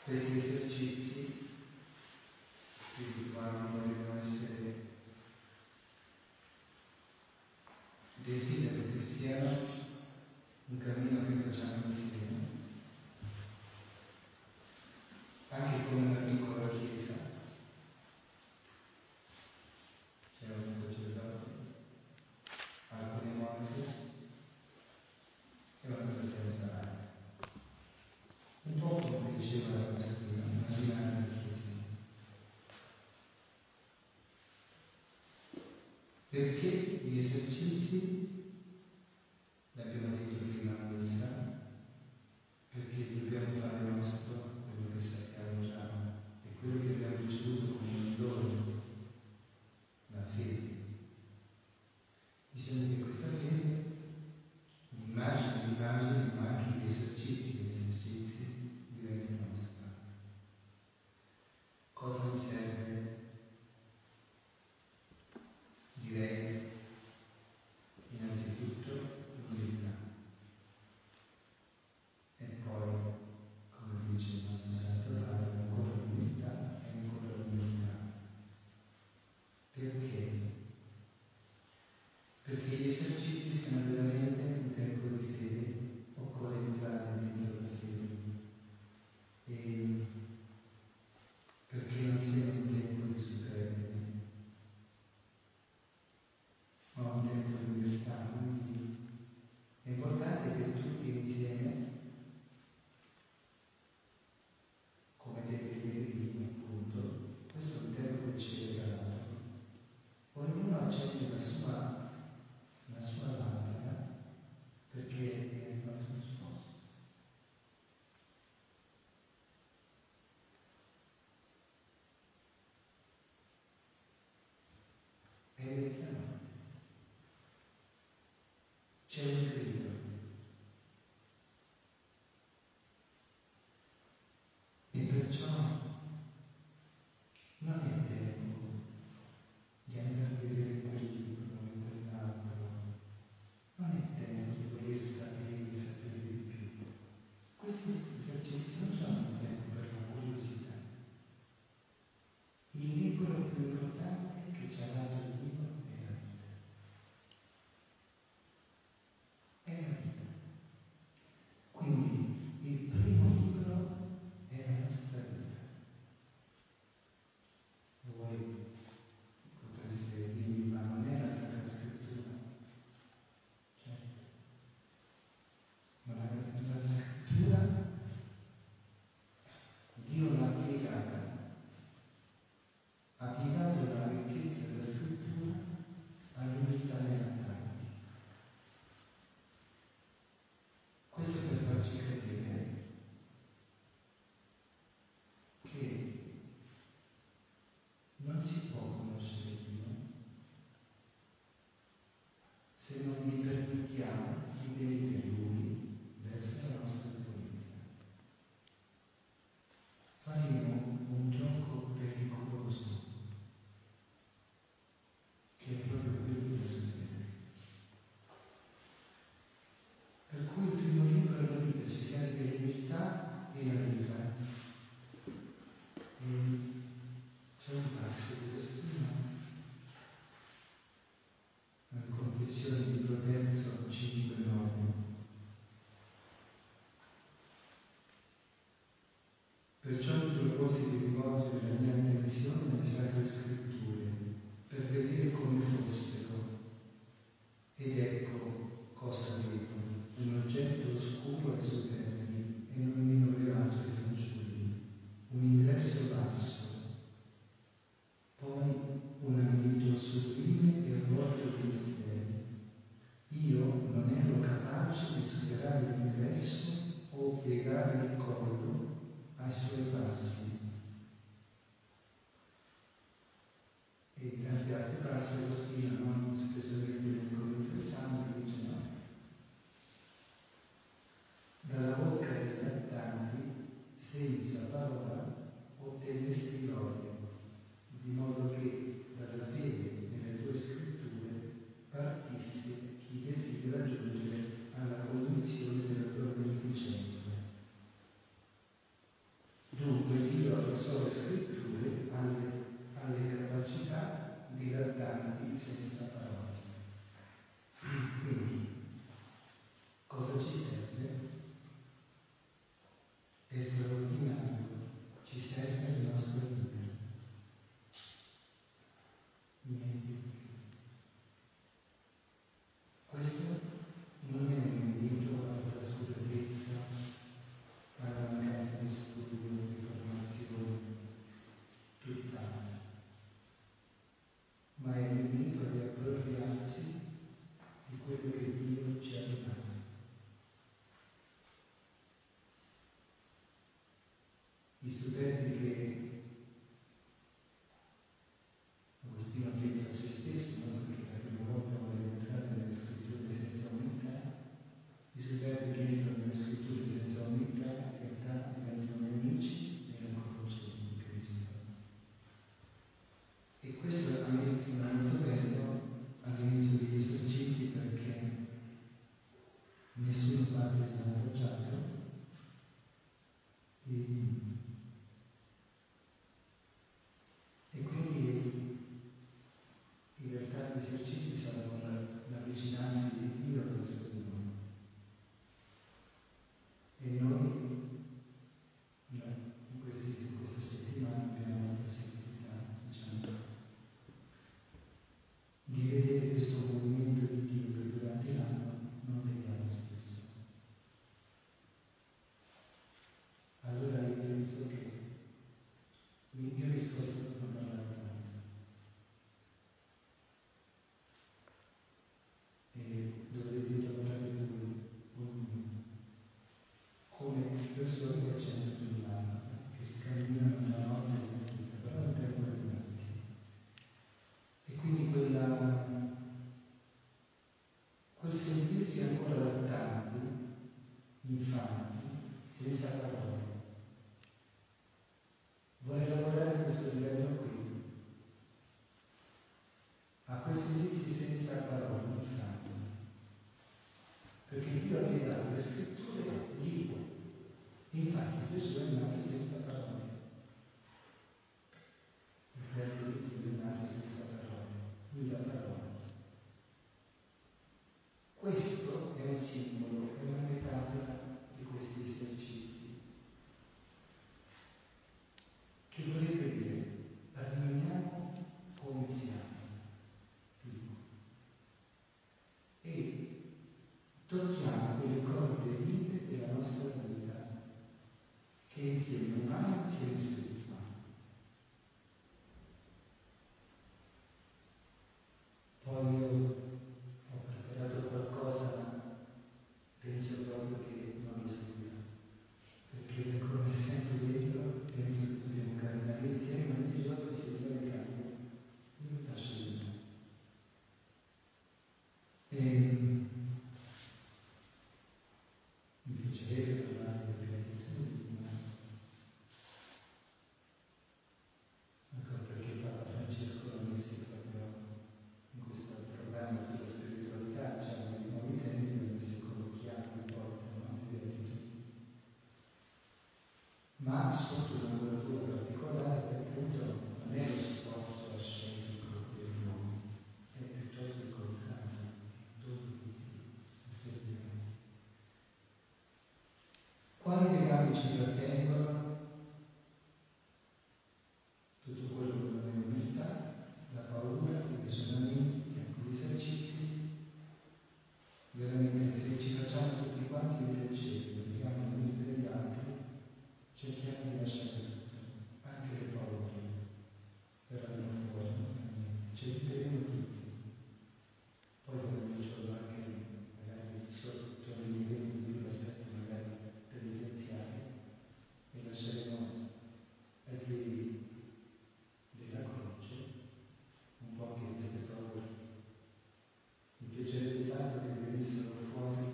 Questi esercizi spirituali vogliono essere desidero che siano un cammino che facciamo insieme, anche come una piccola chiesa. C'è un sacerdote, alcune monache e una presenza rara. Un po' come diceva la Pasquina, una dinamica chiesa. Perché gli esercizi, l'abbiamo detto prima a messa, perché dobbiamo fare nostro quello che sappiamo già e quello che abbiamo ricevuto come un dono, la fede. Bisogna che questa fede, l'immagine, ma anche gli esercizi diventi nostra. Cosa mi serve? Direi innanzitutto l'umiltà e poi, come dice il nostro Santo Padre, ancora l'umiltà e ancora l'umiltà. Perché? Perché gli esercizi siano veramente un tempo di fede, occorre entrare dentro la fede. E perché non sia un tempo di superbia, ma un tempo di umiltà. Quindi è importante che tutti insieme, come dei pellegrini appunto, questo è un tempo che ci è regalato, ognuno accende la sua lampada perché è arrivato lo sposo. È mezzanotte. C'è un grido. E perciò non è tempo di andare a vedere quel libro o quell'altro, non è tempo di voler sapere di più. Questi esercizi non sono un tempo per la curiosità. Il libro più importante che ci ha dato Dio è la vita. È la vita. Quindi il primo libro è la nostra vita. Voi potreste dirmi, ma non è la Sacra Scrittura? Certo. Ma la Scrittura Dio l'ha piegata, ha piegato la ricchezza della Scrittura all'unità nella Trinità. Questo per farci capire che non si può conoscere Dio se non gli permettiamo di venire Lui verso la nostra egoizza. Faremo un gioco pericoloso, che è proprio quello della suddivisione. Per cui il primo libro è la vita, ci serve l'umiltà e la vita. E c'è un passo di Agostino, nella Confessione di Proterzo 5,9. Perciò mi proposi di rivolgere la mia attenzione alle Sacre Scritture per vedere come fossero. Ed ecco cosa vedo, un oggetto oscuro ai superbi e non meno velato ai fanciulli, un ingresso basso, poi un ambito sublime e avvolto di misteri. Io non ero capace di superare l'ingresso o piegare il collo ai suoi passi. E tanti altri passi Agostino, non specialmente nel Corinto Santo, dice no. Dalla bocca dei lattanti, senza parola, ottenesti l'odio, di modo che dalla fede nelle tue scritture partisse chi desidera giungere alla convinzione della tua beneficenza. Dunque Dio alle sue scritture ha le capacità dilettanti senza parole. Quindi, cosa ci serve? È straordinario, ci serve la nostra vita. Niente di più. Questo non è un invito alla trascuratezza, alla mancanza di studio, di formazione, tutt'altro, ma è un invito a riappropriarsi di quello che Dio ci ha donato. Gli studenti che Agostino pensa a se stesso, no? Perché la prima volta vuole entrare nelle scritture senza umiltà, i studenti che entrano nelle scritture senza umiltà in realtà diventano nemici della croce di Cristo. E questo a me sembra molto bello all'inizio degli esercizi, perché nessuno parte svantaggiato e quindi in realtà gli esercizi sono l'avvicinarsi di Dio verso di noi. E noi in questa settimana abbiamo la possibilità, diciamo, di vedere questo movimento di Dio che durante l'anno non vediamo spesso. Allora io penso che il mio discorso non parlare tanto. E dovete lavorare voi, ognuno, come persone che accendono più l'anima, che scamminano nella notte della vita, però in tempo di grazia. E quindi quel sentirsi ancora lattanti, infanti, senza parole. Vuole lavorare a questo livello qui, a quel sentirsi senza parole, infanti. Perché Dio ha dato le scritture lì. Infatti Gesù è nato senza parole. Il verbo di Dio è nato senza parole. Lui la parola. Questo è un simbolo, è una metafora di questi esercizi, che vorrebbe dire rimaniamo come siamo, e tocchiamo quelle corde vive della nostra vita, che è insieme umano e insieme spirituale. Poi io ho preparato qualcosa, ma penso proprio che non lo seguirà, perché come sempre dentro penso che dobbiamo camminare insieme ogni giorno e se Dio ne cambia, io mi lascio di me. Mi piacerebbe parlare delle beatitudini, ma ecco perché Papa Francesco l'ha messo proprio in questo programma sulla spiritualità, diciamo, dei nuovi tempi, l'ha messo come chiave di porta, no? Le beatitudini. Ma sotto una curatura particolare che appunto non è lo sforzo ascetico dell'uomo, è piuttosto il contrario, il dono di Dio, a servire. Quali legami ci trattengono? Tutto quello che non è umiltà, la paura, i ragionamenti, ecco, gli esercizi, veramente se ci facciamo tutti quanti il piacere, vediamo l'unire degli altri, cerchiamo di lasciare tutto, anche le paure, verranno fuori, ci aiuteremo tutti. Poi faremo un giorno anche, magari sottolineeremo di più l'aspetti magari penitenziali e lasceremo ai piedi della croce un po' anche queste paure. Mi piacerebbe tanto che venissero fuori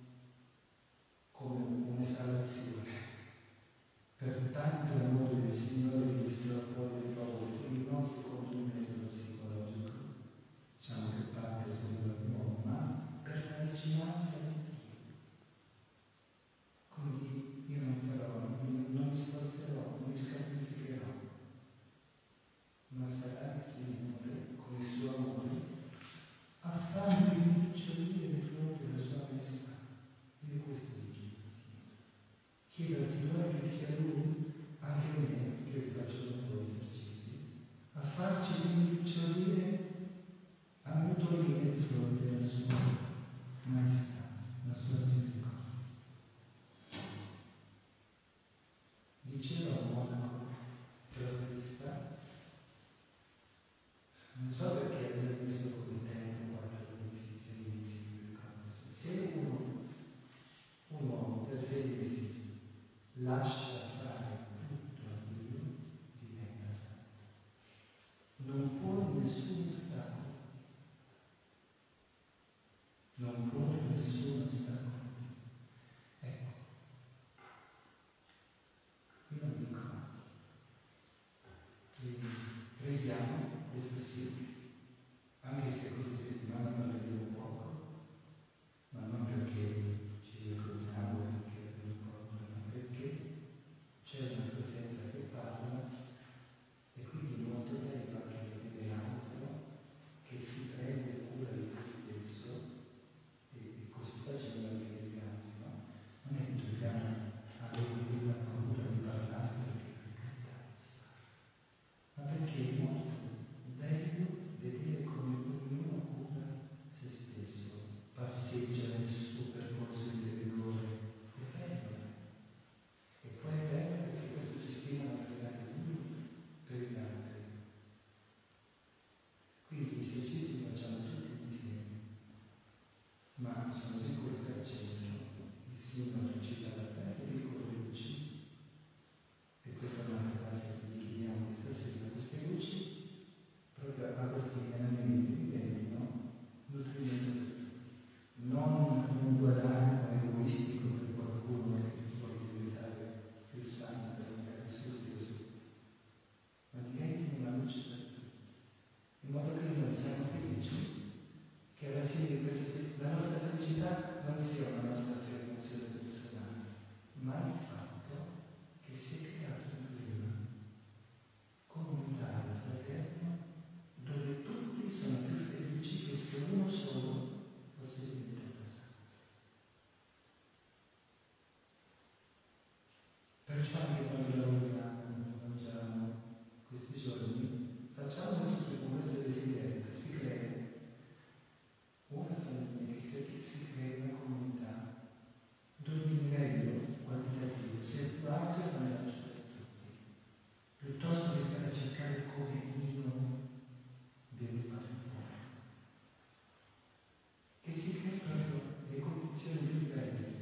come un'esalazione. Per tanto amore del Signore venissero fuori le paure, quindi non secondo un metodo psicologico, diciamo che parte solo dall'uomo, ma per la vicinanza di Dio. Quindi io non mi sforzerò diceva un monaco trappista, non so perché abbia messo come tempo 4 mesi, 6 mesi, non ricordo. Se un uomo per 6 mesi lascia fare tutto a Dio, diventa santo. Non pone nessun ostacolo. Non pone nessun ostacolo. Ecco, qui non dico altro. Preghiamo, questo sì, anche se questa settimana parleremo poco, ma non perché ci vergogniamo, perché abbiamo paura, ma perché c'è una presenza che parla e quindi è molto bello anche vedere l'altro che si prende cura di se stesso e così facendo anche degli altri, no? Non è che dobbiamo avere quella paura di parlare perché per carità si parla, ma perché è molto bello vedere come ognuno cura se stesso, passeggia nel suo percorso interiore, è bello. E poi è bello perché questo ci stimola a pregare l'uno per gli altri. Quindi gli esercizi li facciamo tutti insieme, ma sono sicuro che al centro il simbolo ci dà la belle piccole luci, e questa è un'altra frase che vi chiediamo questa sera, queste luci proprio a questi allenamenti diventano nutrimento per tutti, non un guadagno egoistico per qualcuno che vuole diventare più santo e magari subito, ma diventino una luce per tutti, in modo che noi siamo felici che alla fine di questa la nostra felicità non sia una nostra affermazione personale, ma il fatto che si è creato un clima comunitario, fraterno, dove tutti sono più felici che se uno solo fosse diventato santo. Perciò anche quando lavoriamo, quando mangiamo, questi giorni, facciamo tutto con questo desiderio che si crei una famiglia, che si crei una comunità dove il livello qualitativo sia più alto e vantaggio per tutti, piuttosto che stare a cercare come io devo fare buono. Che si crei proprio le condizioni più belle